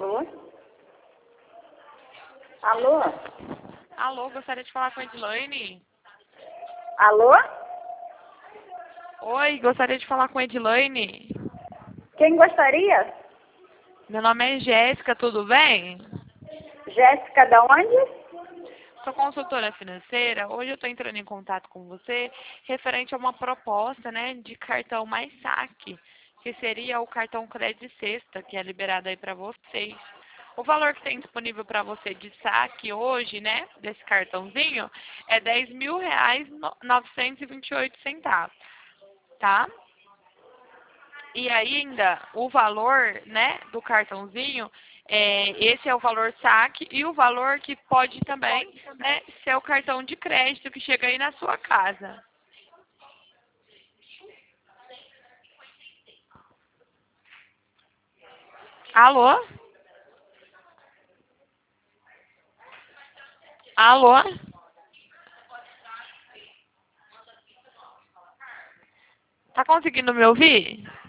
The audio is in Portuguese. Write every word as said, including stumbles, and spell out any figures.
Alô? Alô? Alô, gostaria de falar com a Edilane. Alô? Oi, gostaria de falar com a Edilane. Quem gostaria? Meu nome é Jéssica, tudo bem? Jéssica, da onde? Sou consultora financeira. Hoje eu estou entrando em contato com você referente a uma proposta, né, de cartão mais saque, que seria o cartão Crédito Sexta, que é liberado aí para vocês. O valor que tem disponível para você de saque hoje, né, desse cartãozinho, é dez mil reais novecentos e vinte e oito centavos, tá? E ainda o valor, né, do cartãozinho, é, esse é o valor saque e o valor que pode também, né, ser o cartão de crédito que chega aí na sua casa. Alô? Alô? Tá conseguindo me ouvir?